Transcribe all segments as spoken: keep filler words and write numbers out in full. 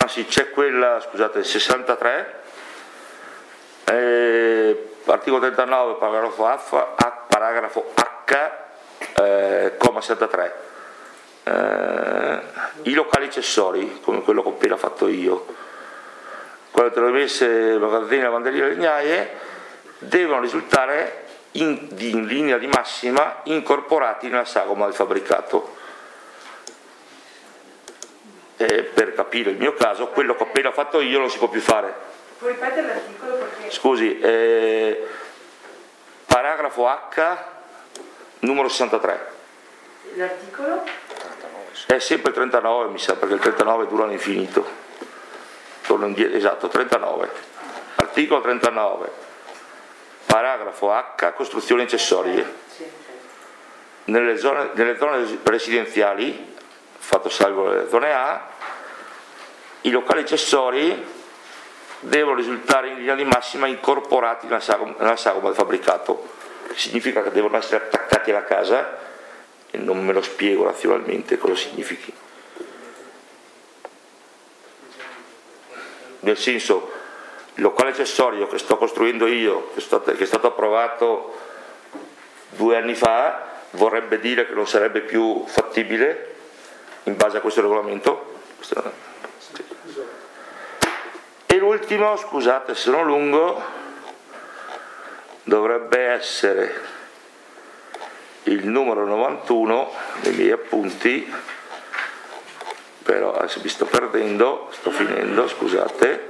ah sì, c'è quella, scusate, sessantatré, eh, articolo trentanove, paragrafo H, paragrafo H, eh, comma settantatré, eh, i locali accessori, come quello che ho appena fatto io, quello delle messe, magazzini, lavanderie e legnaie, devono risultare in, in linea di massima incorporati nella sagoma del fabbricato. Eh, per capire il mio caso, quello che ho appena fatto io non si può più fare. Puoi ripetere l'articolo perché... Scusi, eh, paragrafo H, numero sessantatré. L'articolo? È sempre il trentanove, mi sa, perché il trentanove dura all'infinito. Torno indietro, esatto, trentanove. Articolo trentanove, paragrafo H, costruzioni accessorie. Nelle zone, nelle zone residenziali, fatto salvo le zone A, i locali accessori devono risultare in linea di massima incorporati nella sagoma, nella sagoma del fabbricato. Significa che devono essere attaccati alla casa, e non me lo spiego razionalmente cosa significhi. Nel senso, il locale accessorio che sto costruendo io, che è stato, che è stato approvato due anni fa, vorrebbe dire che non sarebbe più fattibile in base a questo regolamento. E l'ultimo, scusate se sono lungo, dovrebbe essere il numero novantuno dei miei appunti, però adesso mi sto perdendo, sto finendo, scusate,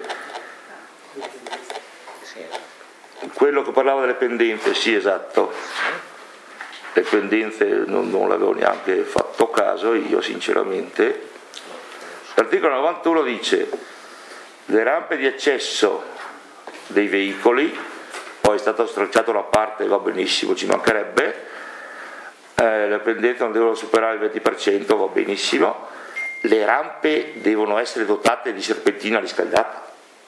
quello che parlava delle pendenze, sì, esatto, le pendenze non, non l'avevo neanche fatto caso io sinceramente. L'articolo novantuno dice: le rampe di accesso dei veicoli, poi è stato stralciato una parte, va benissimo, ci mancherebbe, eh, le pendenze non devono superare il venti per cento, va benissimo, le rampe devono essere dotate di serpentina riscaldata,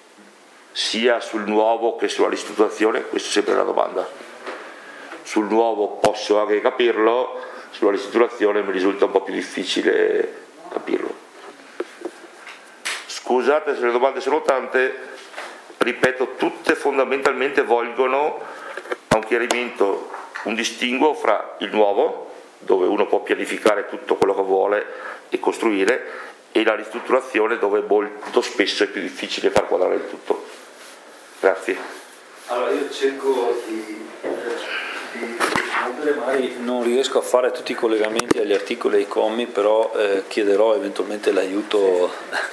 sia sul nuovo che sulla ristrutturazione, questa è sempre una domanda. Sul nuovo posso anche capirlo, sulla ristrutturazione mi risulta un po' più difficile capirlo. Scusate se le domande sono tante, ripeto, tutte fondamentalmente volgono a un chiarimento, un distinguo fra il nuovo, dove uno può pianificare tutto quello che vuole e costruire, e la ristrutturazione, dove molto spesso è più difficile far quadrare il tutto. Grazie. Allora io cerco di, di rispondere, magari non riesco a fare tutti i collegamenti agli articoli e ai commi, però eh, chiederò eventualmente l'aiuto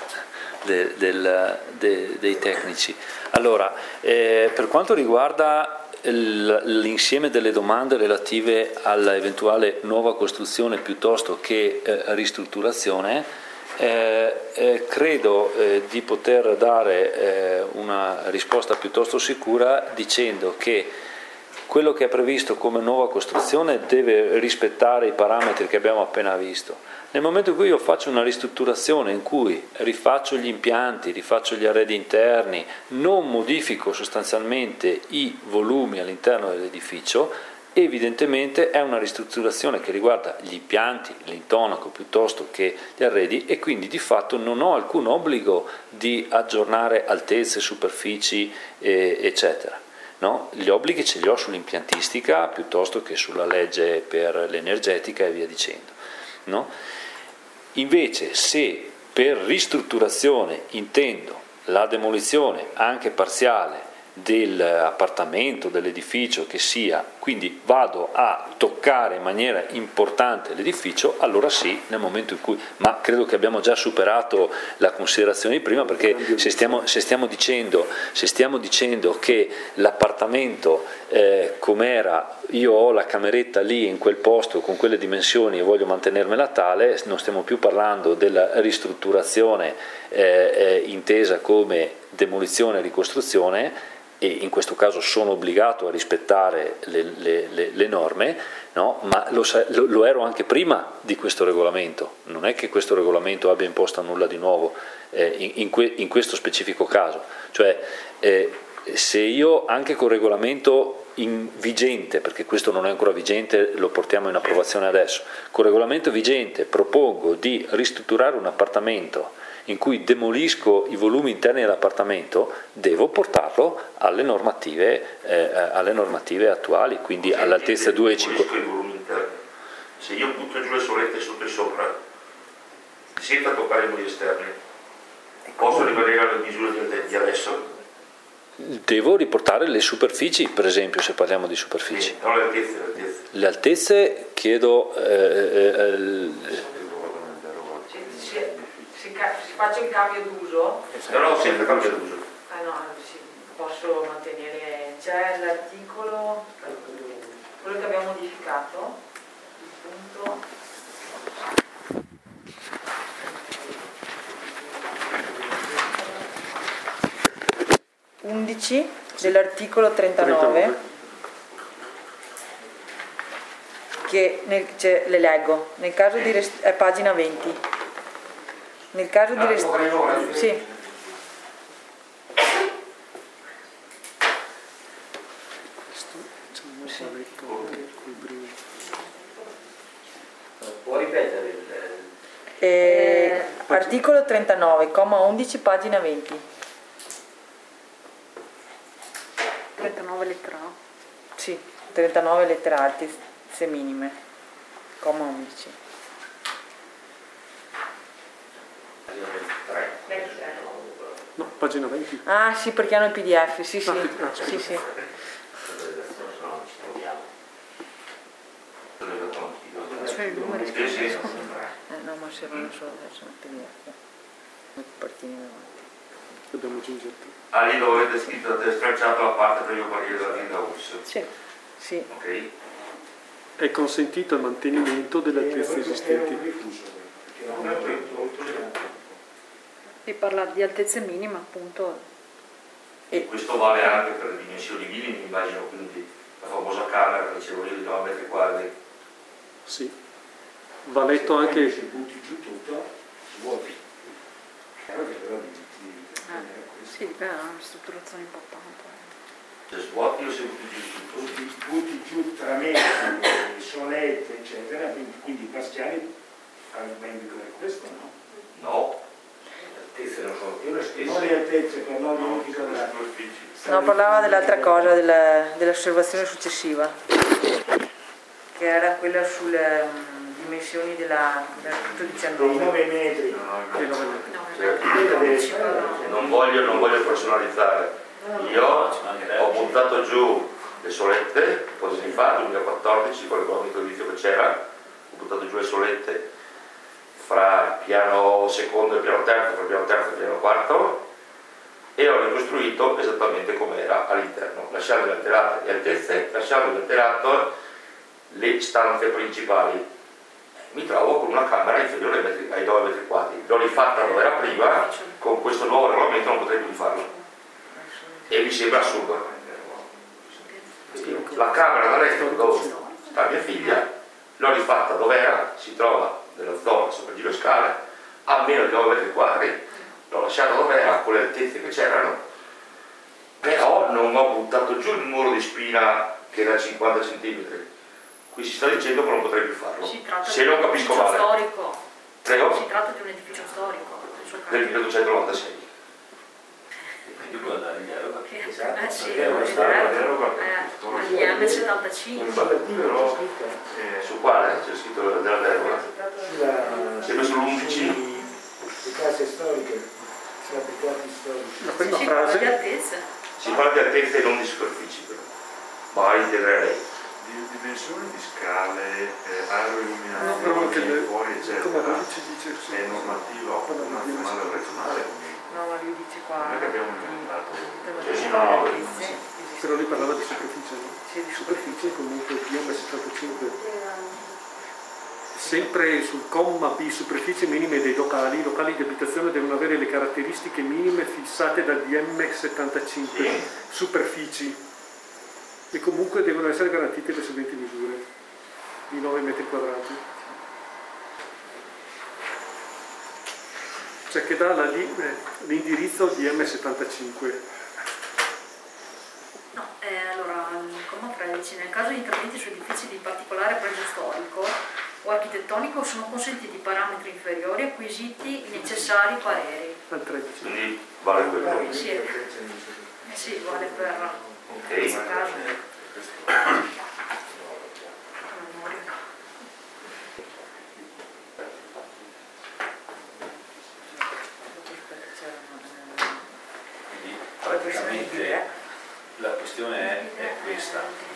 de, del, de, dei tecnici. Allora, eh, per quanto riguarda l'insieme delle domande relative all'eventuale nuova costruzione piuttosto che eh, ristrutturazione, eh, eh, credo eh, di poter dare eh, una risposta piuttosto sicura dicendo che quello che è previsto come nuova costruzione deve rispettare i parametri che abbiamo appena visto. Nel momento in cui io faccio una ristrutturazione in cui rifaccio gli impianti, rifaccio gli arredi interni, non modifico sostanzialmente i volumi all'interno dell'edificio, evidentemente è una ristrutturazione che riguarda gli impianti, l'intonaco piuttosto che gli arredi, e quindi di fatto non ho alcun obbligo di aggiornare altezze, superfici, eh, eccetera. No? Gli obblighi ce li ho sull'impiantistica piuttosto che sulla legge per l'energetica e via dicendo. No? Invece, se per ristrutturazione intendo la demolizione anche parziale dell'appartamento, dell'edificio che sia, quindi vado a toccare in maniera importante l'edificio, allora sì, nel momento in cui, ma credo che abbiamo già superato la considerazione di prima, perché se stiamo, se stiamo dicendo, se stiamo dicendo che l'appartamento eh, com'era, io ho la cameretta lì in quel posto con quelle dimensioni e voglio mantenermela tale, non stiamo più parlando della ristrutturazione eh, eh, intesa come demolizione e ricostruzione, e in questo caso sono obbligato a rispettare le, le, le, le norme, no? Ma lo, lo, lo ero anche prima di questo regolamento, non è che questo regolamento abbia imposto nulla di nuovo eh, in, in, que, in questo specifico caso, cioè eh, se io anche col regolamento in vigente, perché questo non è ancora vigente, lo portiamo in approvazione adesso, col regolamento vigente propongo di ristrutturare un appartamento in cui demolisco i volumi interni dell'appartamento, devo portarlo alle normative, eh, alle normative attuali, quindi all'altezza due virgola cinque. I volumi interni. Se io butto giù le solette sotto e sopra, senza toccare i muri esterni, posso rimanere alle misure di adesso? Devo riportare le superfici, per esempio, se parliamo di superfici. Sì, no, le altezze, le altezze. Le altezze chiedo... Eh, eh, Si, si, si, si faccia il cambio d'uso? No, no, sempre cambio d'uso. Ah no, sì, posso mantenere, c'è l'articolo, quello che abbiamo modificato, il punto. undici dell'articolo trentanove, che nel, cioè, le leggo, nel caso di rest- è pagina venti, nel caso di rest- sì. Può ripetere il... Eh, articolo trentanove, comma undici, pagina venti. trentanove lettera A. Sì, trentanove lettera A, altezze minime, comma undici. No, pagina venti. Ah sì, perché hanno il P D F, sì sì, Ah, sì, sì. Cioè i numeri Sì, sì. Eh, no, ma se vanno solo verso il P D F, non partire davanti. Dobbiamo aggiungerti. Ah, lì dove avete scritto, avete stracciato la parte prima partire dalla linea U S. Sì. Sì. Ok? È consentito il mantenimento delle altezze esistenti. E parla di altezze minime, appunto. E questo vale anche per le dimensioni minime, immagino, quindi la famosa camera, dicevo io, di nove metri quadri. Sì. Va letto anche... Se butti giù tutto, svuoti. Sì, beh, è una strutturazione importante. Se svuoti o se butti giù tutto? Butti, butti giù tra metri, solette, eccetera, quindi, quindi i Bastiani fanno ben di questo, no? No, le altezze non sono più le stesse. Non le altezze, per non No, metri quadrati. No, parlava dell'altra cosa, della, dell'osservazione successiva, che era quella sulle um, dimensioni della, del punto Dei diciannove. nove metri. che non è- Cioè, non voglio, non voglio personalizzare. Io ho buttato giù le solette, cosa si fa? duemilaquattordici, con l'economia edilizio che c'era, ho buttato giù le solette fra il piano secondo e il piano terzo, fra il piano terzo e il piano quarto, e ho ricostruito esattamente come era all'interno, lasciando alterate le altezze, lasciando alterato le stanze principali. Mi trovo con una camera inferiore ai, metri, ai nove metri quadri. L'ho rifatta dove era prima, con questo nuovo regolamento non potrei più farlo. E mi sembra assurdo. La camera da letto dove sta mia figlia, l'ho rifatta dove era, si trova nella zona sopra giro scale, a meno di nove metri quadri, l'ho lasciata dove era, con le altezze che c'erano, però non ho buttato giù il muro di spina che era cinquanta centimetri. Qui si sta dicendo che non potrei più farlo, Si tratta se di non un capisco edificio male. storico. Prego? Si tratta di un edificio storico. nel suo caso. Del milleduecentonovantasei. Che- Esatto. Eh sì, Perché non eh, sta la deroga agli anni settantacinque. Però eh, su quale? C'è scritto della deroga? Sulla- Sempre sull'undici. Le case storiche, gli abituati storici. La Sì, prima sì, parla di frase... altezze. Si parla di altezze e non di superfici, però. Ma integrerei. Di dimensioni di scale, eh, aeroilluminazione, No, però anche le- fuori, come eccetera, ci dice sì. è normativa nazionale o regionale. No, ma lui dice qua. Non è che abbiamo inventato. Sì, sì, no. Però lui parlava di superficie, no? Sì, di Superficie comunque D M settantacinque. Sempre sul comma B, superficie minime dei locali, i locali di abitazione devono avere le caratteristiche minime fissate dal D M settantacinque, Sì. superfici, e comunque devono essere garantite le seguenti misure di nove metri quadrati. Cioè che dà la li- eh, l'indirizzo D M settantacinque. No, eh, allora, il comma tredici, nel caso di interventi su edifici di particolare pregio storico, o architettonico sono consentiti parametri inferiori acquisiti i necessari pareri. Al tredici. Quindi vale quello. Sì, eh sì, vale per Ok. questo caso. Quindi praticamente la questione è, è questa: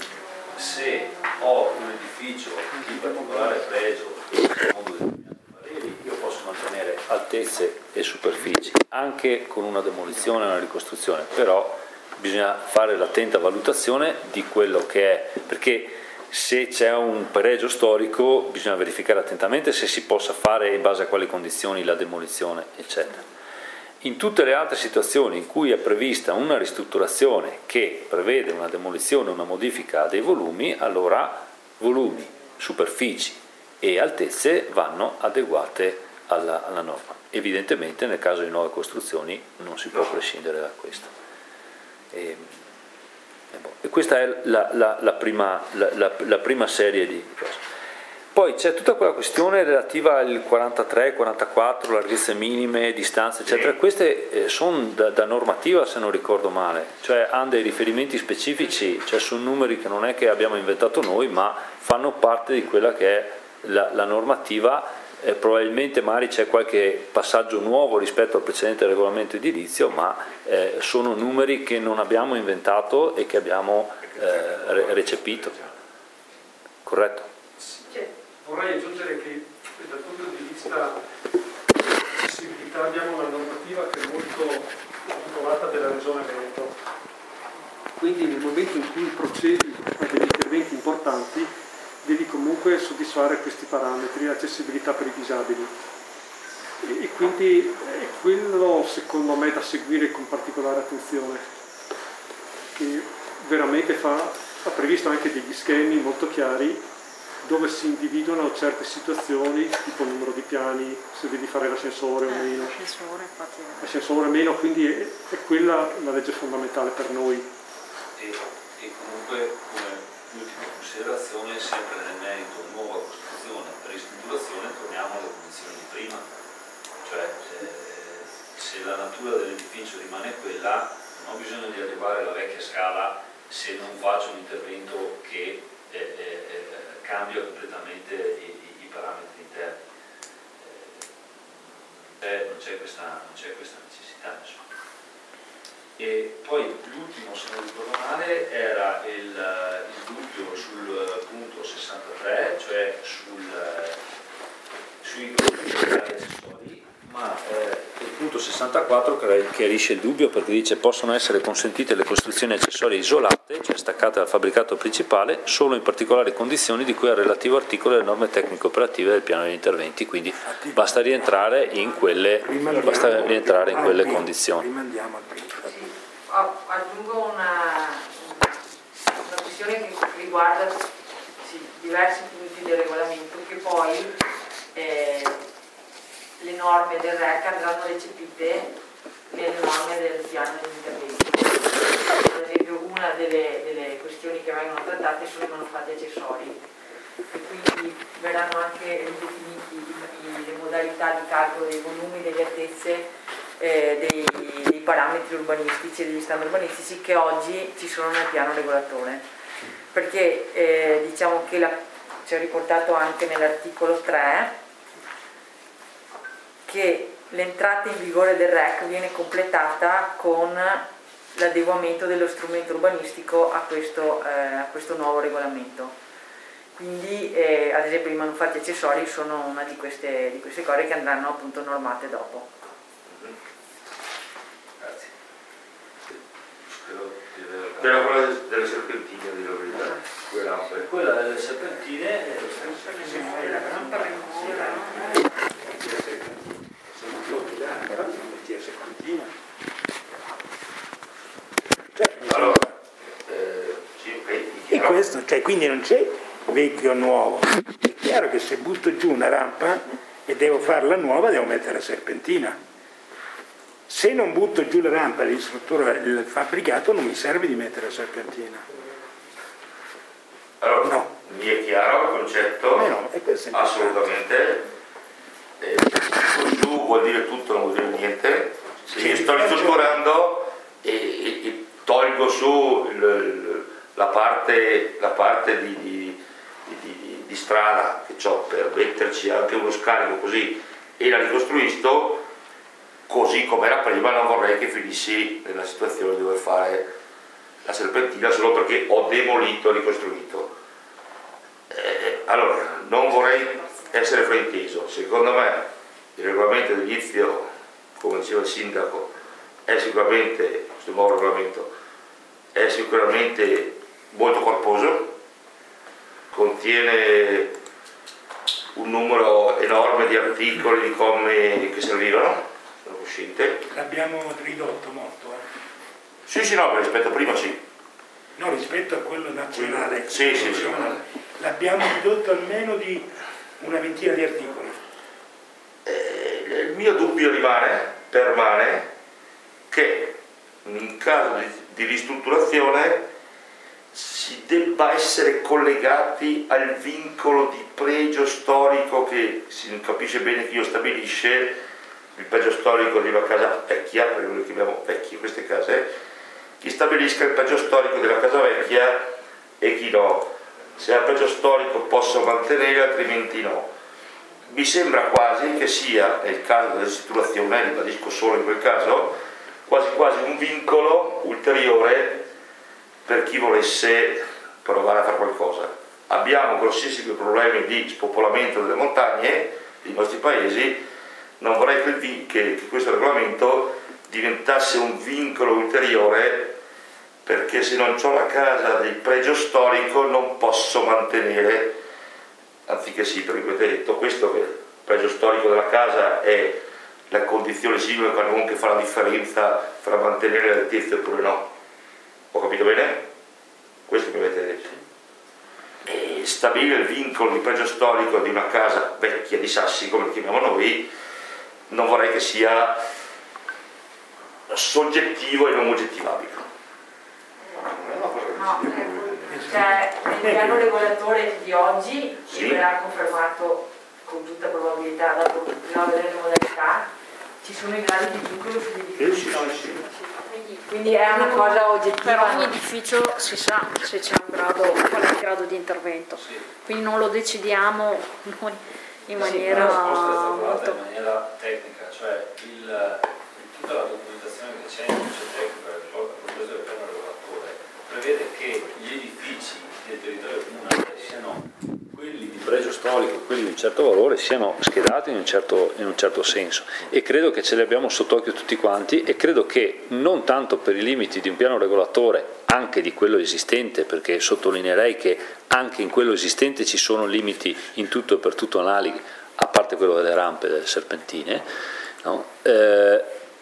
se ho un edificio di particolare pregio secondo determinati pareri, io posso mantenere altezze e superfici anche con una demolizione e una ricostruzione, però bisogna fare l'attenta valutazione di quello che è, perché se c'è un pregio storico bisogna verificare attentamente se si possa fare in base a quali condizioni la demolizione, eccetera. In tutte le altre situazioni in cui è prevista una ristrutturazione che prevede una demolizione o una modifica dei volumi, allora volumi, superfici e altezze vanno adeguate alla, alla norma. Evidentemente nel caso di nuove costruzioni non si può prescindere da questo. E, e, boh. e questa è la, la, la, prima, la, la, la prima serie di cose. Poi c'è tutta quella questione relativa al quarantatré, quarantaquattro, larghezze minime, distanze, eccetera. Queste eh, sono da, da normativa, se non ricordo male, cioè hanno dei riferimenti specifici, cioè sono numeri che non è che abbiamo inventato noi, ma fanno parte di quella che è la, la normativa. Eh, probabilmente magari c'è qualche passaggio nuovo rispetto al precedente regolamento edilizio, ma eh, sono numeri che non abbiamo inventato e che abbiamo eh, recepito. Corretto? Vorrei aggiungere che dal punto di vista accessibilità abbiamo una normativa che è molto approvata della Regione Veneto. Quindi nel momento in cui procedi a degli interventi importanti devi comunque soddisfare questi parametri, accessibilità per i disabili. E, e quindi è quello secondo me da seguire con particolare attenzione, che veramente fa, ha previsto anche degli schemi molto chiari dove si individuano certe situazioni, tipo il numero di piani, se devi fare l'ascensore o meno. L'ascensore, infatti. L'ascensore o meno, quindi è, è quella la legge fondamentale per noi. E, e comunque come ultima considerazione, sempre nel merito nuova costruzione, ristrutturazione, torniamo alle condizioni di prima. Cioè eh, se la natura dell'edificio rimane quella, non ho bisogno di arrivare alla vecchia scala se non faccio un intervento che eh, eh, cambia completamente i, i, i parametri interni. Eh, non c'è questa, questa necessità, insomma. E poi l'ultimo, se non ricordo male, era il, il dubbio sul punto sessantatré, cioè sul, sui gruppi accessori, ma eh, il punto sessantaquattro chiarisce il dubbio, perché dice possono essere consentite le costruzioni accessorie isolate, cioè staccate dal fabbricato principale, solo in particolari condizioni di cui al relativo articolo delle norme tecniche operative del piano degli interventi, quindi basta rientrare in quelle, basta rientrare in quelle condizioni. Sì, aggiungo una, una questione che riguarda sì, diversi punti del regolamento, che poi eh, le norme del R E C andranno recepite nelle norme del piano degli interventi. Per esempio, una delle, delle questioni che vengono trattate sono i manufatti accessori, e quindi verranno anche ridefiniti le modalità di calcolo dei volumi, delle altezze, eh, dei, dei parametri urbanistici e degli standard urbanistici che oggi ci sono nel piano regolatore, perché eh, diciamo che c'è riportato anche nell'articolo tre che l'entrata in vigore del R E C viene completata con l'adeguamento dello strumento urbanistico a questo, eh, a questo nuovo regolamento. Quindi eh, ad esempio i manufatti accessori sono una di queste, di queste cose che andranno appunto normate dopo. Grazie. C'era quella delle serpentine di verità, quelle lampe. Quella delle serpentine è lo stesso. Cioè, Allora, eh, sì, okay, e questo, cioè, quindi non c'è vecchio o nuovo. È chiaro che se butto giù una rampa e devo farla nuova, devo mettere la serpentina. Se non butto giù la rampa e ristrutturo il fabbricato, non mi serve di mettere la serpentina. Allora, no. mi mi è chiaro il concetto, Eh no, e questo è assolutamente. Eh, giù vuol dire tutto, non vuol dire niente. Se Sì, io sto ristrutturando e, e, e tolgo su il, il, la parte, la parte di, di, di, di strada che ho per metterci anche uno scarico così e la ricostruisco così come era prima, non vorrei che finissi nella situazione di dover fare la serpentina solo perché ho demolito e ricostruito. Eh, allora, non vorrei essere frainteso, secondo me il regolamento edilizio, come diceva il sindaco, è sicuramente, questo nuovo regolamento, è sicuramente molto corposo, contiene un numero enorme di articoli, di commi che servivano, sono cosciente. L'abbiamo ridotto molto, eh. Sì, sì, no, rispetto a prima sì. No, rispetto a quello nazionale. Sì, sì, sì. L'abbiamo ridotto almeno di una ventina di articoli. Eh, il mio dubbio rimane, permane, che in caso di, di ristrutturazione si debba essere collegati al vincolo di pregio storico che si capisce bene chi lo stabilisce, il pregio storico di una casa vecchia, perché noi chiamiamo vecchie queste case, chi stabilisca il pregio storico della casa vecchia e chi no. Se ha pregio storico posso mantenere, altrimenti no. Mi sembra quasi che sia, nel caso della ristrutturazione, ribadisco solo in quel caso, quasi quasi un vincolo ulteriore per chi volesse provare a fare qualcosa. Abbiamo grossissimi problemi di spopolamento delle montagne dei nostri paesi, non vorrei che, che, che questo regolamento diventasse un vincolo ulteriore, perché se non ho la casa del pregio storico non posso mantenere, anziché sì, perché avete detto questo, che il pregio storico della casa è la condizione singolare non che fa la differenza tra mantenere l'altezza oppure no. Ho capito bene? Questo mi avete detto. E stabilire il vincolo di pregio storico di una casa vecchia di sassi, come lo chiamiamo noi, non vorrei che sia soggettivo e non oggettivabile. No, cioè, nel piano regolatore di oggi, Sì. che verrà confermato con tutta probabilità, dato che dobbiamo vedere le modalità, ci sono i gradi di vincolo sugli edifici Sì, sì, storici. sì. Quindi è una cosa oggettiva. Per ogni edificio si sa se c'è un grado, qual è il grado di intervento, quindi non lo decidiamo noi in maniera la risposta è stata data molto... in maniera tecnica, cioè il, tutta la documentazione che c'è in ufficio tecnico a proposito del piano regolatore prevede che gli edifici del territorio comunale siano quelli di pregio storico, quelli di un certo valore, siano schedati in un certo, in un certo senso, e credo che ce li abbiamo sott'occhio tutti quanti, e credo che non tanto per i limiti di un piano regolatore, anche di quello esistente, perché sottolineerei che anche in quello esistente ci sono limiti in tutto e per tutto analoghi, a parte quello delle rampe, delle serpentine, no? eh,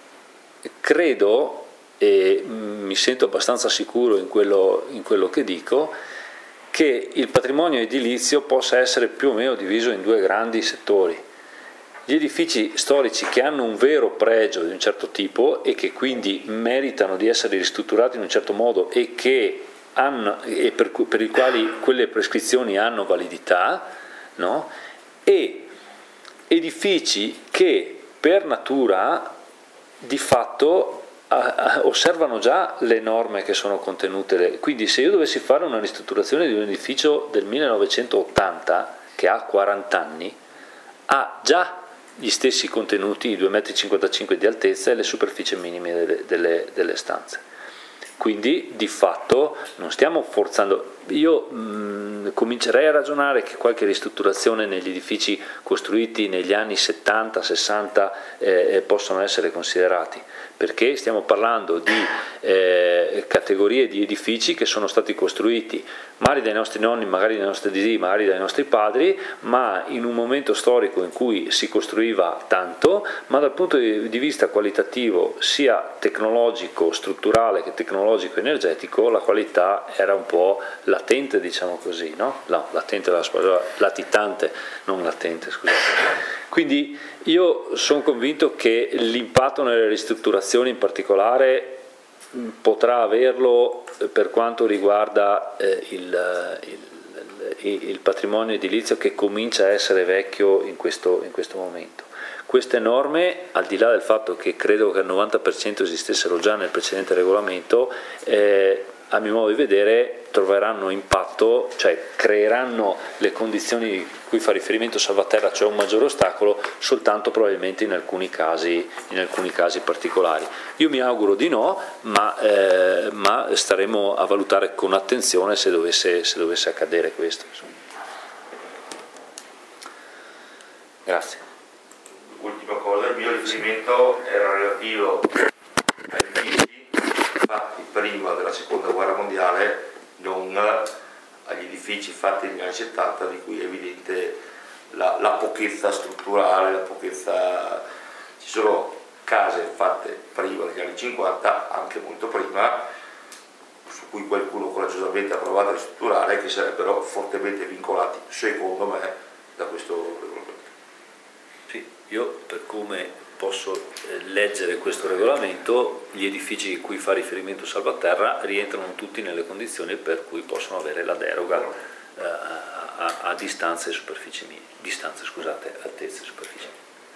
credo, e mi sento abbastanza sicuro in quello, in quello che dico, che il patrimonio edilizio possa essere più o meno diviso in due grandi settori. Gli edifici storici che hanno un vero pregio di un certo tipo e che quindi meritano di essere ristrutturati in un certo modo e, che hanno, e per, per i quali quelle prescrizioni hanno validità, no? E edifici che per natura di fatto osservano già le norme che sono contenute, quindi se io dovessi fare una ristrutturazione di un edificio del millenovecentottanta che ha quaranta anni, ha già gli stessi contenuti, i due virgola cinquantacinque metri di altezza e le superfici minime delle, delle, delle stanze. Quindi di fatto non stiamo forzando. Io mh, comincerei a ragionare che qualche ristrutturazione negli edifici costruiti negli anni settanta sessanta eh, possono essere considerati, perché stiamo parlando di eh, categorie di edifici che sono stati costruiti magari dai nostri nonni, magari dai nostri zii, magari dai nostri padri, ma in un momento storico in cui si costruiva tanto, ma dal punto di vista qualitativo sia tecnologico, strutturale che tecnologico energetico, la qualità era un po' latente, diciamo così, no? No, latente, latitante, non latente, scusate. Quindi io sono convinto che l'impatto nelle ristrutturazioni in particolare potrà averlo per quanto riguarda eh, il, il, il patrimonio edilizio che comincia a essere vecchio in questo, in questo momento. Queste norme, al di là del fatto che credo che al novanta per cento esistessero già nel precedente regolamento, eh, a mio modo di vedere troveranno impatto, cioè creeranno le condizioni cui fa riferimento Salvaterra, cioè un maggiore ostacolo, soltanto probabilmente in alcuni casi, in alcuni casi particolari. Io mi auguro di no, ma, eh, ma staremo a valutare con attenzione se dovesse, se dovesse accadere questo. Insomma. Grazie. Ultima cosa, il mio riferimento era relativo ai edifici fatti prima della seconda guerra mondiale, non agli edifici fatti negli anni settanta, di cui è evidente la, la pochezza strutturale, la pochezza. Ci sono case fatte prima degli anni cinquanta, anche molto prima, su cui qualcuno coraggiosamente ha provato a ristrutturare, che sarebbero fortemente vincolati, secondo me, da questo regolamento. Sì, io per come posso leggere questo regolamento, gli edifici a cui fa riferimento Salvaterra rientrano tutti nelle condizioni per cui possono avere la deroga eh, a, a distanze e superfici minime, distanze, scusate, altezze e superfici.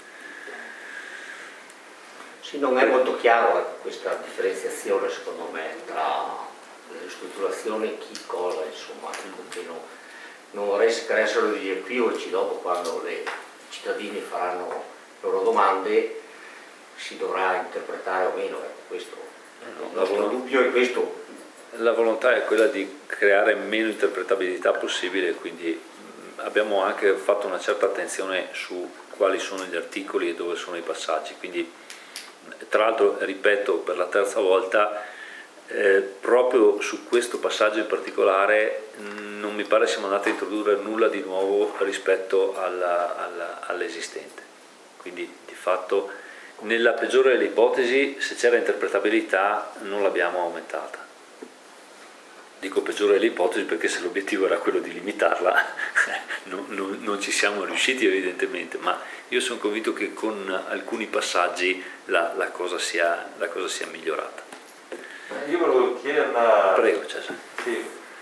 Sì, non è molto chiaro questa differenziazione secondo me tra le ristrutturazioni e chi cosa, insomma, perché non, non vorrei creassero degli equivoci dopo quando le cittadini faranno loro domande, si dovrà interpretare o meno, ecco, questo il nostro dubbio è questo. La volontà è quella di creare meno interpretabilità possibile, quindi abbiamo anche fatto una certa attenzione su quali sono gli articoli e dove sono i passaggi, quindi tra l'altro ripeto per la terza volta, eh, proprio su questo passaggio in particolare non mi pare siamo andati a introdurre nulla di nuovo rispetto alla, alla, all'esistente. Quindi di fatto nella peggiore delle ipotesi, se c'era interpretabilità non l'abbiamo aumentata. Dico peggiore delle ipotesi perché se l'obiettivo era quello di limitarla non, non, non ci siamo riusciti evidentemente, ma io sono convinto che con alcuni passaggi la, la, cosa, sia, la cosa sia migliorata. Io volevo chiedere una... Prego Cesare. Sì.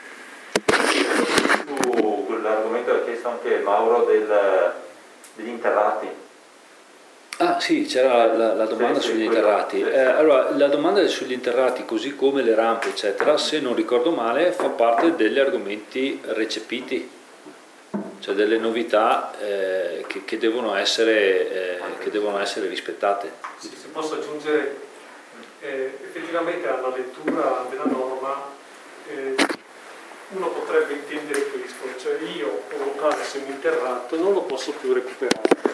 Su quell'argomento che ha chiesto anche Mauro del, degli interrati. Ah sì, c'era la, la domanda sì, sugli sì, interrati. Sì, sì. Eh, allora, la domanda sugli interrati, così come le rampe, eccetera, se non ricordo male, fa parte degli argomenti recepiti, cioè delle novità eh, che, che, devono essere, eh, che devono essere rispettate. Sì, se posso aggiungere, eh, effettivamente alla lettura della norma eh, uno potrebbe intendere questo, cioè io un locale seminterrato non lo posso più recuperare.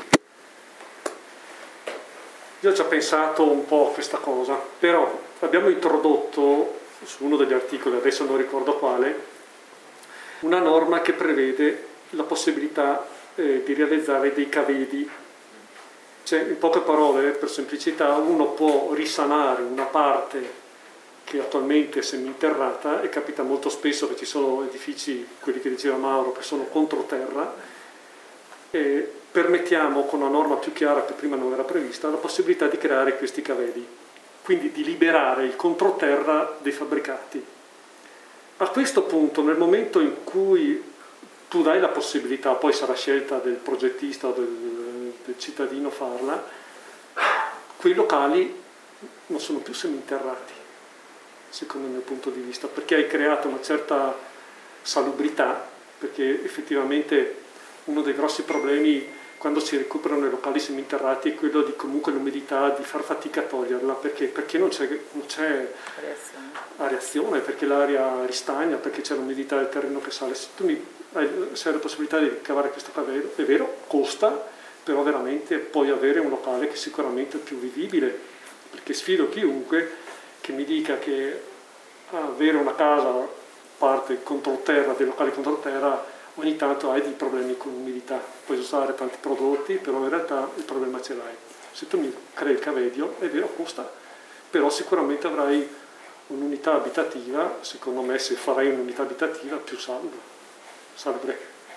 Io ci ho pensato un po' a questa cosa, però abbiamo introdotto su uno degli articoli, adesso non ricordo quale, una norma che prevede la possibilità eh, di realizzare dei cavedi. Cioè, in poche parole, per semplicità, uno può risanare una parte che attualmente è seminterrata, e capita molto spesso che ci sono edifici, quelli che diceva Mauro, che sono controterra, e permettiamo con una norma più chiara che prima non era prevista la possibilità di creare questi cavedi, quindi di liberare il controterra dei fabbricati. A questo punto, nel momento in cui tu dai la possibilità, poi sarà scelta del progettista o del, del cittadino farla, quei locali non sono più seminterrati, secondo il mio punto di vista, perché hai creato una certa salubrità, perché effettivamente uno dei grossi problemi quando si recuperano i locali seminterrati è quello di comunque l'umidità, di far fatica a toglierla, perché, perché non c'è areazione, perché l'aria ristagna, perché c'è l'umidità del terreno che sale. Se tu mi, hai, se hai la possibilità di ricavare questo cavello, è vero, costa, però veramente puoi avere un locale che sicuramente è più vivibile, perché sfido chiunque che mi dica che avere una casa parte controterra, dei locali controterra, ogni tanto hai dei problemi con l'umidità, puoi usare tanti prodotti, però in realtà il problema ce l'hai. Se tu mi crei il cavedio, è vero, costa, però sicuramente avrai un'unità abitativa, secondo me se farai un'unità abitativa più salubre. salubre.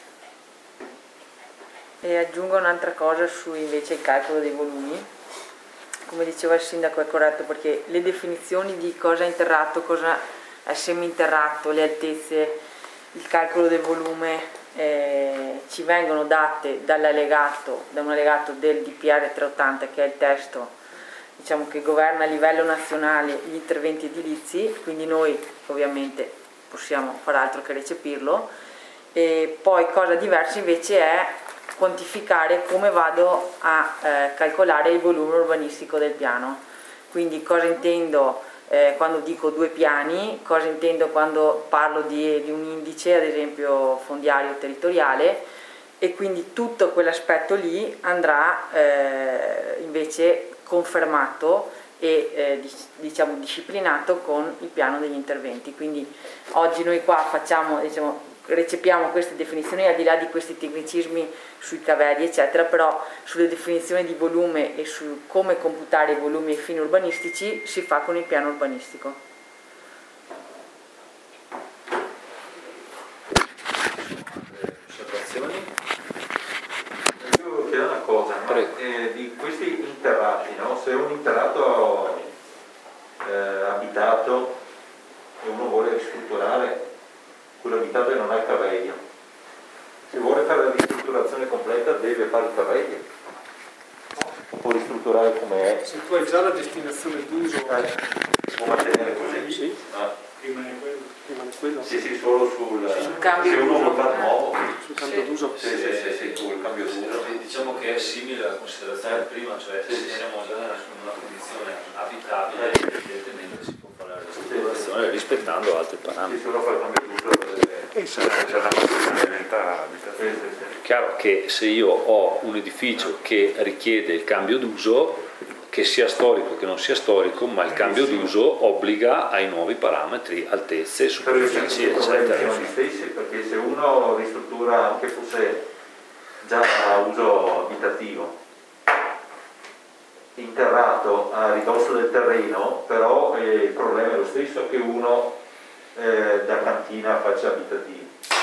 E aggiungo un'altra cosa su invece il calcolo dei volumi. Come diceva il sindaco è corretto, perché le definizioni di cosa è interrato, cosa è seminterrato, le altezze, il calcolo del volume eh, ci vengono date dall'allegato, da un allegato del D P R trecentottanta, che è il testo, diciamo, che governa a livello nazionale gli interventi edilizi, quindi noi ovviamente possiamo far altro che recepirlo. E poi cosa diversa invece è quantificare come vado a eh, calcolare il volume urbanistico del piano. Quindi cosa intendo eh, quando dico due piani, cosa intendo quando parlo di, di un indice, ad esempio fondiario territoriale, e quindi tutto quell'aspetto lì andrà eh, invece confermato e eh, diciamo disciplinato con il piano degli interventi. Quindi oggi noi qua facciamo, diciamo, recepiamo queste definizioni, al di là di questi tecnicismi sui cavelli eccetera, però sulle definizioni di volume e su come computare i volumi ai fini urbanistici si fa con il piano urbanistico. Osservazioni? Io volevo chiedere una cosa, no? eh, di questi interrati, no? Se un interrato eh, abitato e uno vuole ristrutturare quell'abitato e non ha il caveglio, se vuole fare la ristrutturazione completa deve fare il caveglio, può ristrutturare come è. Se tu hai già la destinazione d'uso, eh, può mantenere così? Sì. Ah. Rimane quello. Rimane quello. Sì, sì, solo sul, sul cambio se uno vuole fare d'uso. nuovo. Sul cambio Sì. d'uso. Sì, sì, sì, sì, sul cambio d'uso. Diciamo che è simile alla considerazione prima, cioè Sì, se sì. siamo già in una condizione abitabile, evidentemente si può fare la ristrutturazione rispettando altri Sì, parametri. se uno fa il cambio d'uso deve... E sarà già la possibilità Sì, sì, sì. Chiaro che se io ho un edificio che richiede il cambio d'uso, che sia storico che non sia storico, ma il cambio d'uso obbliga ai nuovi parametri, altezze, Però io superfici, i problemi eccetera. sono gli stessi, perché se uno ristruttura anche fosse già a uso abitativo, interrato a ridosso del terreno, però eh, il problema è lo stesso che uno eh, da cantina faccia abitativo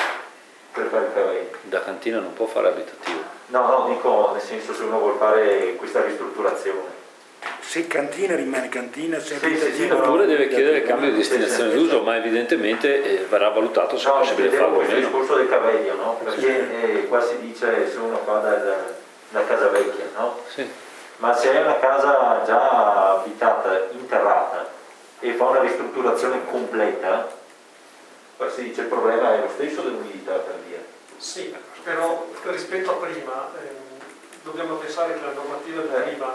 per fare il caveglio. Da cantina non può fare abitativo. No, no, dico nel senso se uno vuole fare questa ristrutturazione. Se cantina rimane cantina, se Sì, sì, sì, abitativo no, Oppure deve abitativo. chiedere il cambio di Sì, sì, destinazione sì, d'uso, sì. ma evidentemente eh, verrà valutato se è No, possibile vedevo farlo o questo meno. discorso del caveglio, no? Perché eh, qua si dice se uno fa da, da casa vecchia, no? Sì. Ma se è una casa già abitata, interrata, e fa una ristrutturazione completa, poi si dice il problema è lo stesso dell'umidità, per dire. Sì, però rispetto a prima ehm, dobbiamo pensare che la normativa di Eh. prima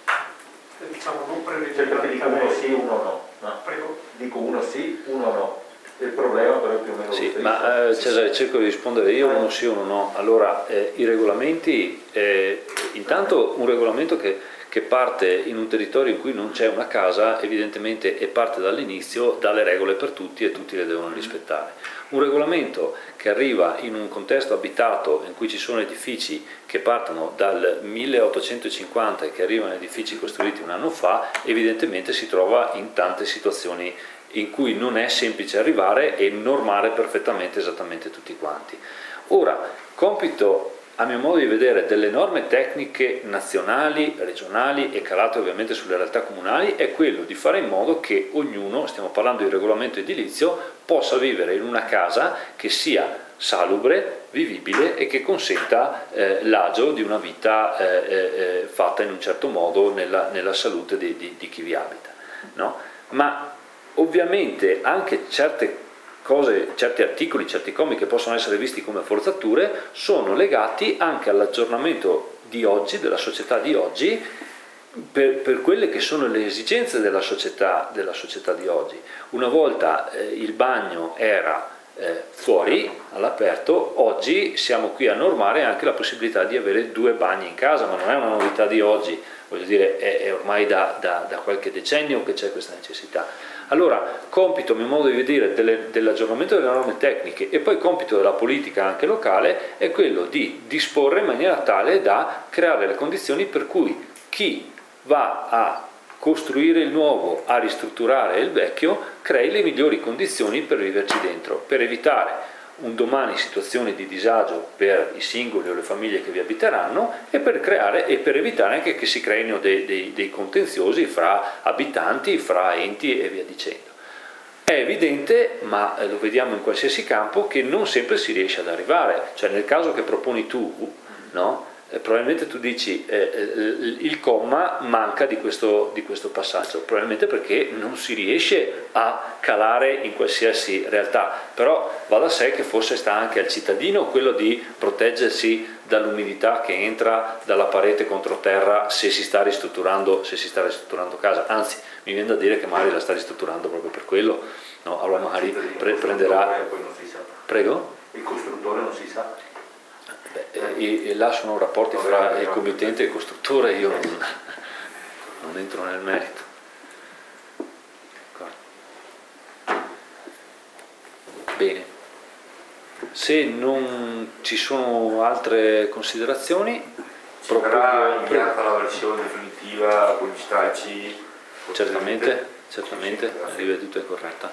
eh, diciamo non Cioè prevedeva perché il dico uno caveggio. sì, uno no. no. Prego. Dico uno sì, uno no. Il problema però è più o meno lo Sì, stesso. ma eh, Cesare, cerco di rispondere io, uno sì, uno no. Allora, eh, i regolamenti, eh, intanto un regolamento che, che parte in un territorio in cui non c'è una casa, evidentemente e parte dall'inizio, dà le regole per tutti e tutti le devono rispettare. Un regolamento che arriva in un contesto abitato in cui ci sono edifici che partono dal milleottocentocinquanta e che arrivano edifici costruiti un anno fa, evidentemente si trova in tante situazioni in cui non è semplice arrivare e normare perfettamente esattamente tutti quanti. Ora, compito a mio modo di vedere delle norme tecniche nazionali, regionali e calate ovviamente sulle realtà comunali è quello di fare in modo che ognuno, stiamo parlando di regolamento edilizio, possa vivere in una casa che sia salubre, vivibile e che consenta eh, l'agio di una vita eh, eh, fatta in un certo modo nella, nella salute di, di, di chi vi abita, no? Ma ovviamente anche certe cose, certi articoli, certi commi che possono essere visti come forzature sono legati anche all'aggiornamento di oggi, della società di oggi, per, per quelle che sono le esigenze della società, della società di oggi. Una volta eh, il bagno era eh, fuori, all'aperto, oggi siamo qui a normare anche la possibilità di avere due bagni in casa, ma non è una novità di oggi, voglio dire, è, è ormai da, da, da qualche decennio che c'è questa necessità. Allora, compito, a mio modo di vedere, delle, dell'aggiornamento delle norme tecniche e poi compito della politica anche locale è quello di disporre in maniera tale da creare le condizioni per cui chi va a costruire il nuovo, a ristrutturare il vecchio, crei le migliori condizioni per viverci dentro, per evitare un domani situazioni di disagio per i singoli o le famiglie che vi abiteranno e per creare e per evitare anche che si creino dei, dei, dei contenziosi fra abitanti, fra enti e via dicendo. È evidente, ma lo vediamo in qualsiasi campo, che non sempre si riesce ad arrivare. Cioè nel caso che proponi tu, no? Eh, probabilmente tu dici eh, il comma manca di questo, di questo passaggio, probabilmente perché non si riesce a calare in qualsiasi realtà, però va da sé che forse sta anche al cittadino quello di proteggersi dall'umidità che entra dalla parete contro terra se si sta ristrutturando, se si sta ristrutturando casa, anzi mi viene da dire che magari la sta ristrutturando proprio per quello, no? Allora magari pre prenderà... Prego? Il costruttore non si sa. Beh, e, e là sono rapporti fra il committente e il costruttore, io non, non entro nel merito. Bene, se non ci sono altre considerazioni, ci verrà inviata la versione definitiva con gli stralci. Certamente, certamente, la riveduta è corretta.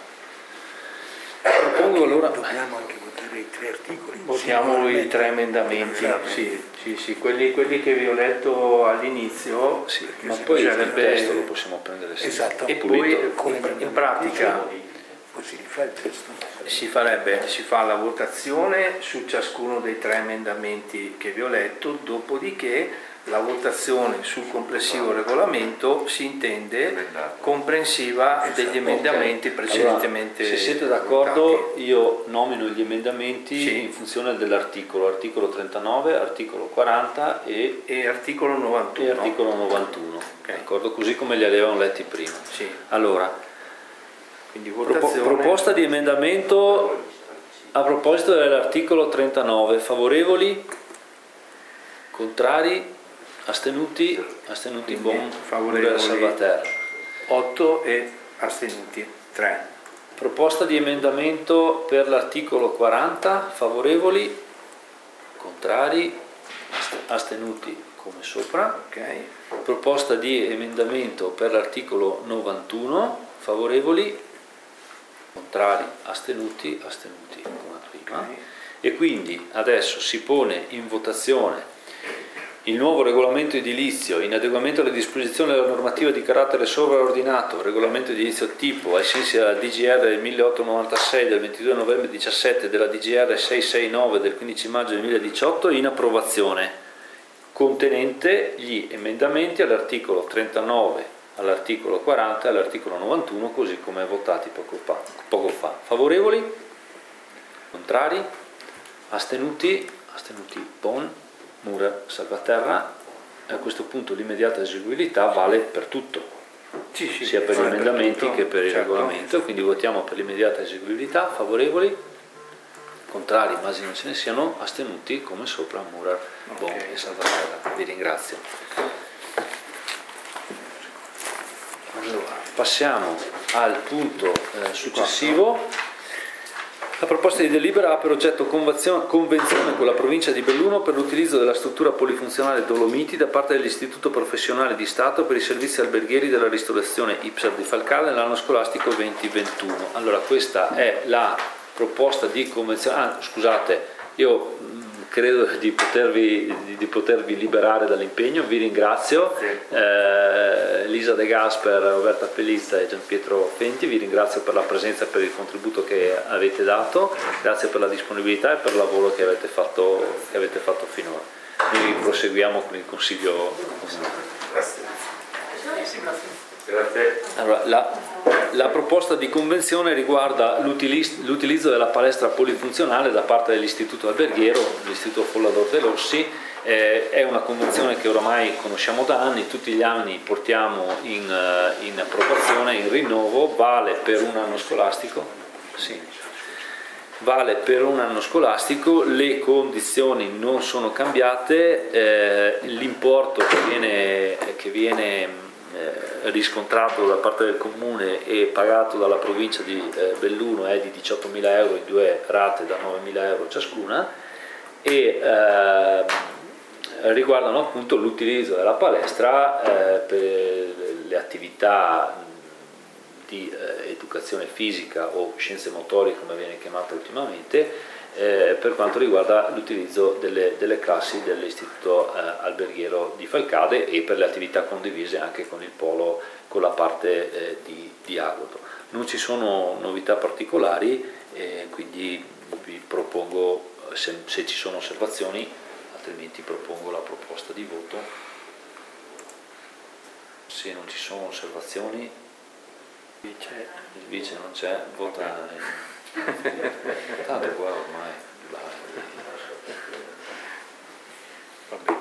Propongo allora... Dobbiamo anche votare i tre articoli. Votiamo i tre emendamenti, sì, sì, sì, quelli, quelli che vi ho letto all'inizio, sì, ma poi il testo lo possiamo prendere sempre. Esatto. E poi in pratica si rifà il testo. Si farebbe, si fa la votazione su ciascuno dei tre emendamenti che vi ho letto, dopodiché la votazione sul complessivo regolamento si intende comprensiva degli emendamenti precedentemente allora, se siete d'accordo votati. Io nomino gli emendamenti sì. in funzione dell'articolo, articolo trentanove, articolo quaranta e, e articolo novantuno. E articolo novantuno. Okay. D'accordo? Così come li avevamo letti prima. Sì. Allora, quindi votazione... proposta di emendamento a proposito dell'articolo trentanove, favorevoli? Contrari? Astenuti? Astenuti buon, favorevoli Salvaterra. otto e astenuti tre. Proposta di emendamento per l'articolo quaranta, favorevoli? Contrari? Astenuti come sopra. Okay. Proposta di emendamento per l'articolo novantuno, favorevoli? Contrari? Astenuti? Astenuti come prima. Okay. E quindi adesso si pone in votazione il nuovo regolamento edilizio in adeguamento alle disposizioni della normativa di carattere sovraordinato, regolamento edilizio tipo ai sensi della D G R milleottocentonovantasei del ventidue novembre diciassette e della D G R seicentosessantanove del quindici maggio duemiladiciotto in approvazione, contenente gli emendamenti all'articolo trentanove, all'articolo quaranta e all'articolo novantuno, così come votati poco fa. Poco fa. Favorevoli? Contrari? Astenuti? Astenuti Bon? Mura, Salvaterra. A questo punto l'immediata eseguibilità vale per tutto, sì, sì, sia per gli emendamenti per tutto, che per il certo. regolamento, quindi votiamo per l'immediata eseguibilità. Favorevoli? Contrari, ma se non ce ne siano, astenuti come sopra Murar, Bon okay. e Salvaterra. Vi ringrazio. Allora, passiamo al punto eh, successivo. La proposta di delibera ha per oggetto convenzione con la provincia di Belluno per l'utilizzo della struttura polifunzionale Dolomiti da parte dell'Istituto Professionale di Stato per i servizi alberghieri della ristorazione I P S A R di Falcale nell'anno scolastico venti ventuno. Allora, questa è la proposta di convenzione. Ah, scusate, io credo di potervi, di, di potervi liberare dall'impegno, vi ringrazio. Eh, Lisa De Gasper, Roberta Pellizza e Gianpietro Fenti, vi ringrazio per la presenza e per il contributo che avete dato, grazie per la disponibilità e per il lavoro che avete fatto, che avete fatto finora. Noi proseguiamo con il Consiglio Comunale. Grazie. Grazie. Allora, la, la proposta di convenzione riguarda l'utilizzo della palestra polifunzionale da parte dell'Istituto Alberghiero, l'Istituto Follador de Lossi. Eh, è una convenzione che oramai conosciamo da anni, tutti gli anni portiamo in, in approvazione, in rinnovo, vale per un anno scolastico. Sì. Vale per un anno scolastico, le condizioni non sono cambiate, eh, l'importo che viene, che viene Eh, riscontrato da parte del comune e pagato dalla provincia di eh, Belluno è di diciottomila euro in due rate da novemila euro ciascuna e eh, riguardano appunto l'utilizzo della palestra eh, per le attività di eh, educazione fisica o scienze motorie come viene chiamata ultimamente eh, per quanto riguarda l'utilizzo delle, delle classi dell'istituto eh, alberghiero di Falcade e per le attività condivise anche con il polo, con la parte eh, di, di Agodo. Non ci sono novità particolari, eh, quindi vi propongo, se, se ci sono osservazioni, altrimenti propongo la proposta di voto. Se non ci sono osservazioni, il vice non c'è, vota. Tanto qua ormai. Vabbè.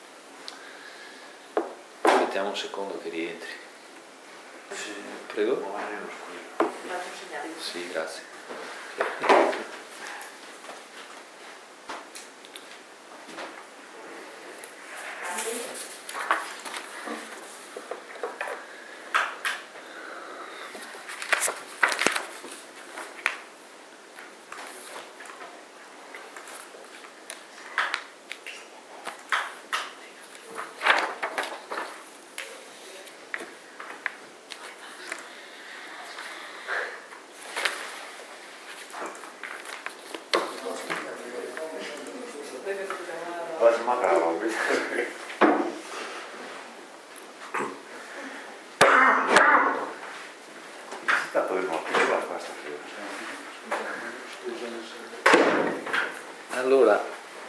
Aspettiamo un secondo che rientri. Prego? Sì, grazie. Allora,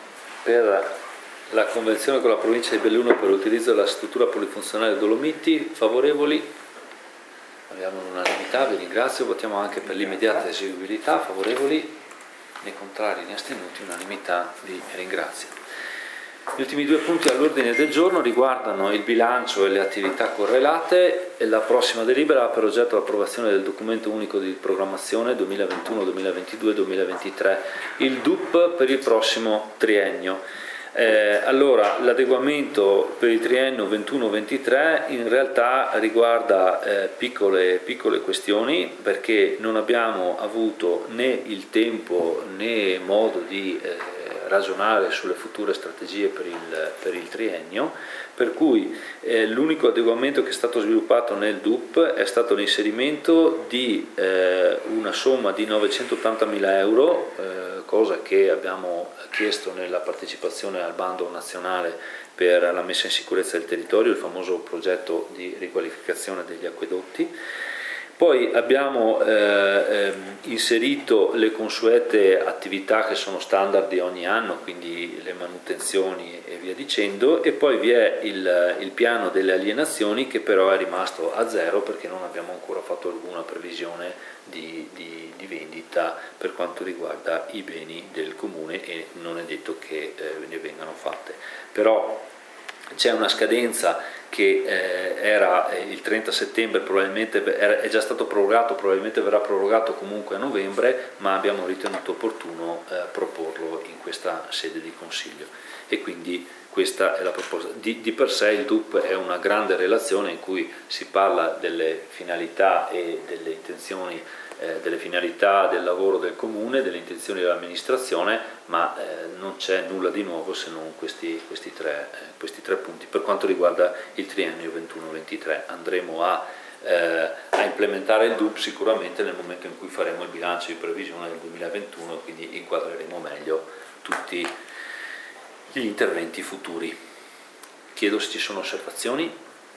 per la convenzione con la provincia di Belluno per l'utilizzo della struttura polifunzionale Dolomiti, favorevoli? Abbiamo un'unanimità, vi ringrazio. Votiamo anche per l'immediata eseguibilità, favorevoli? Né contrari né astenuti, unanimità, vi ringrazio. Gli ultimi due punti all'ordine del giorno riguardano il bilancio e le attività correlate e la prossima delibera ha per oggetto l'approvazione del documento unico di programmazione duemilaventuno duemilaventidue duemilaventitré, il D U P per il prossimo triennio. Eh, allora, l'adeguamento per il triennio ventuno ventitré in realtà riguarda eh, piccole, piccole questioni, perché non abbiamo avuto né il tempo né modo di eh, ragionare sulle future strategie per il, per il triennio, per cui eh, l'unico adeguamento che è stato sviluppato nel D U P è stato l'inserimento di eh, una somma di novecentottantamila euro, eh, cosa che abbiamo chiesto nella partecipazione al bando nazionale per la messa in sicurezza del territorio, il famoso progetto di riqualificazione degli acquedotti. Poi abbiamo eh, inserito le consuete attività che sono standard di ogni anno, quindi le manutenzioni e via dicendo, e poi vi è il, il piano delle alienazioni che però è rimasto a zero perché non abbiamo ancora fatto alcuna previsione di, di, di vendita per quanto riguarda i beni del comune e non è detto che eh, ne vengano fatte. Però c'è una scadenza che eh, era il trenta settembre, probabilmente era, è già stato prorogato, probabilmente verrà prorogato comunque a novembre, ma abbiamo ritenuto opportuno eh, proporlo in questa sede di consiglio e quindi questa è la proposta. Di, di per sé il D U P è una grande relazione in cui si parla delle finalità e delle intenzioni Eh, delle finalità del lavoro del comune, delle intenzioni dell'amministrazione, ma eh, non c'è nulla di nuovo se non questi, questi, tre, eh, questi tre punti. Per quanto riguarda il triennio ventuno ventitré andremo a, eh, a implementare il D U P sicuramente nel momento in cui faremo il bilancio di previsione del duemilaventuno, quindi inquadreremo meglio tutti gli interventi futuri. Chiedo se ci sono osservazioni.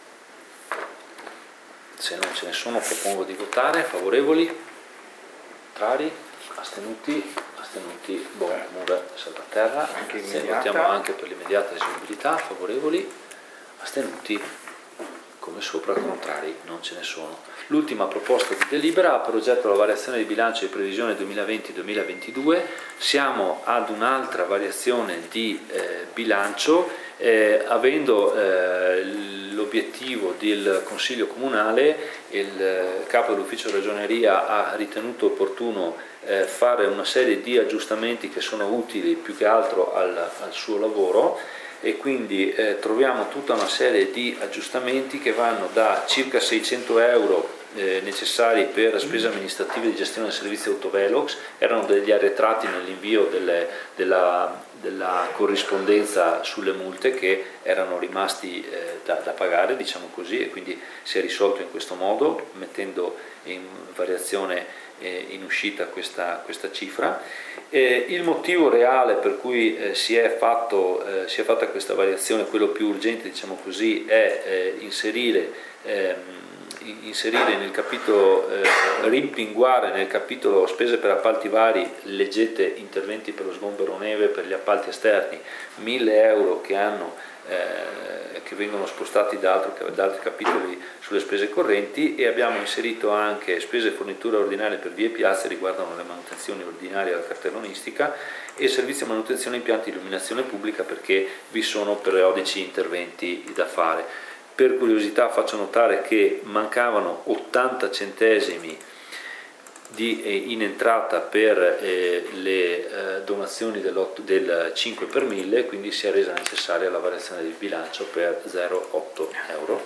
Se non ce ne sono propongo di votare. Favorevoli? Contrari? Astenuti? Astenuti? Boh, Mura Salvaterra. Anche votiamo anche per l'immediata eseguibilità. Favorevoli? Astenuti? Come sopra, contrari? Non ce ne sono. L'ultima proposta di delibera ha per oggetto la variazione di bilancio di previsione duemilaventi duemilaventidue. Siamo ad un'altra variazione di eh, bilancio, eh, avendo eh, l'obiettivo del Consiglio Comunale, il capo dell'ufficio ragioneria ha ritenuto opportuno eh, fare una serie di aggiustamenti che sono utili più che altro al, al suo lavoro e quindi eh, troviamo tutta una serie di aggiustamenti che vanno da circa seicento euro eh, necessari per spese amministrative di gestione del servizio autovelox, erano degli arretrati nell'invio delle, della, della corrispondenza sulle multe che erano rimasti eh, da, da pagare, diciamo così, e quindi si è risolto in questo modo, mettendo in variazione eh, in uscita questa, questa cifra. Eh, il motivo reale per cui eh, si, è fatto, eh, si è fatta questa variazione, quello più urgente, diciamo così, è eh, inserire ehm, inserire nel capitolo, eh, rimpinguare nel capitolo spese per appalti vari, leggete interventi per lo sgombero neve, per gli appalti esterni, mille euro che, hanno, eh, che vengono spostati da, altro, da altri capitoli sulle spese correnti, e abbiamo inserito anche spese e forniture ordinarie per vie e piazze, riguardano le manutenzioni ordinarie della cartellonistica, e servizio manutenzione impianti di illuminazione pubblica, perché vi sono periodici interventi da fare. Per curiosità faccio notare che mancavano ottanta centesimi di, eh, in entrata per eh, le eh, donazioni del cinque per mille, quindi si è resa necessaria la variazione del bilancio per zero virgola otto euro.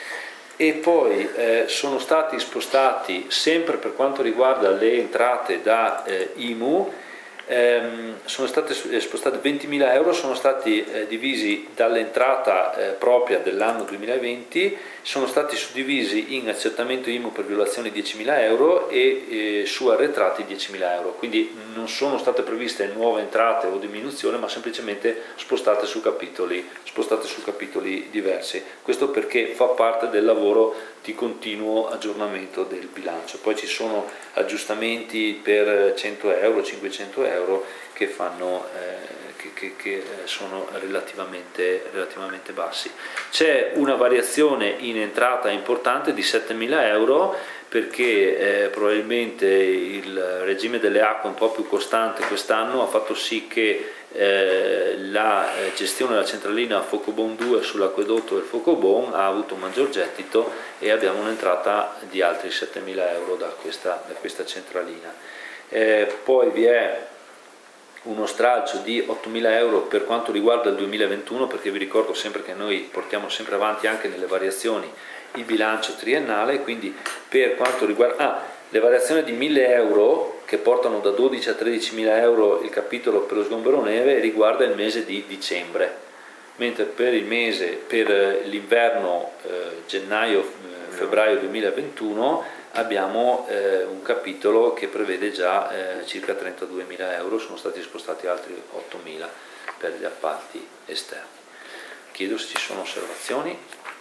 E poi eh, sono stati spostati, sempre per quanto riguarda le entrate da eh, I M U, ehm, sono state spostate ventimila euro, sono stati eh, divisi dall'entrata eh, propria dell'anno duemilaventi, sono stati suddivisi in accertamento I M U per violazione diecimila euro e eh, su arretrati diecimila euro, quindi non sono state previste nuove entrate o diminuzione, ma semplicemente spostate su capitoli, spostate su capitoli diversi. Questo perché fa parte del lavoro di continuo aggiornamento del bilancio. Poi ci sono aggiustamenti per cento euro, cinquecento euro che, fanno, eh, che, che, che sono relativamente, relativamente bassi. C'è una variazione in entrata importante di settemila euro, perché eh, probabilmente il regime delle acque un po' più costante quest'anno ha fatto sì che eh, la eh, gestione della centralina Focobon due sull'acquedotto del Focobon ha avuto un maggior gettito, e abbiamo un'entrata di altri settemila euro da questa, da questa centralina. Eh, poi vi è uno stralcio di ottomila euro per quanto riguarda il duemilaventuno, perché vi ricordo sempre che noi portiamo sempre avanti anche nelle variazioni il bilancio triennale, quindi per quanto riguarda ah, le variazioni di mille euro che portano da dodici a tredicimila euro il capitolo per lo sgombero neve riguarda il mese di dicembre, mentre per il mese, per l'inverno eh, gennaio-febbraio duemilaventuno abbiamo eh, un capitolo che prevede già eh, circa trentaduemila euro, sono stati spostati altri ottomila per gli appalti esterni. Chiedo se ci sono osservazioni.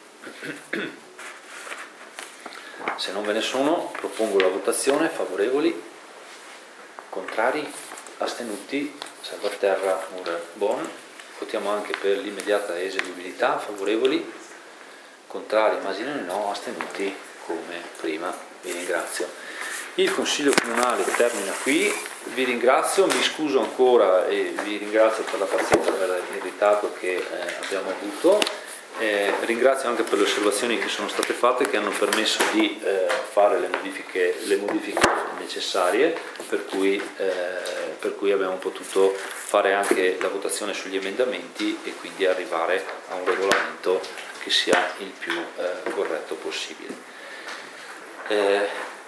Se non ve ne sono, propongo la votazione. Favorevoli, contrari, astenuti, Salvaterra, Murer, Bon. Votiamo anche per l'immediata eseguibilità. Favorevoli, contrari, Masinoni no, astenuti come prima. Vi ringrazio. Il Consiglio Comunale termina qui, vi ringrazio, mi scuso ancora e vi ringrazio per la pazienza, per il ritardo che eh, abbiamo avuto. Eh, ringrazio anche per le osservazioni che sono state fatte, che hanno permesso di eh, fare le modifiche, le modifiche necessarie, per cui, eh, per cui abbiamo potuto fare anche la votazione sugli emendamenti e quindi arrivare a un regolamento che sia il più eh, corretto possibile. Eh,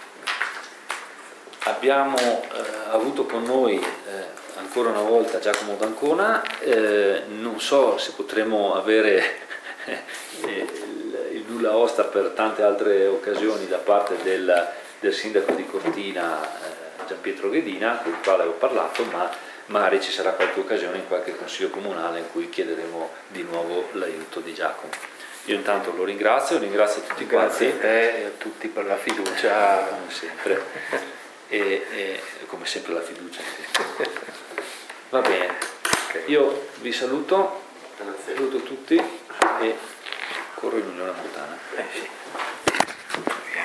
abbiamo eh, avuto con noi eh, ancora una volta Giacomo D'Ancona, eh, non so se potremo avere il, il nulla osta per tante altre occasioni da parte del, del sindaco di Cortina eh, Gianpietro Ghedina, con il quale ho parlato, ma magari ci sarà qualche occasione in qualche consiglio comunale in cui chiederemo di nuovo l'aiuto di Giacomo. Io intanto lo ringrazio, ringrazio tutti quanti. Grazie a te e a tutti per la fiducia. Come sempre, e, e come sempre la fiducia. Va bene, io vi saluto, saluto tutti e corro in Unione Montana. Eh sì.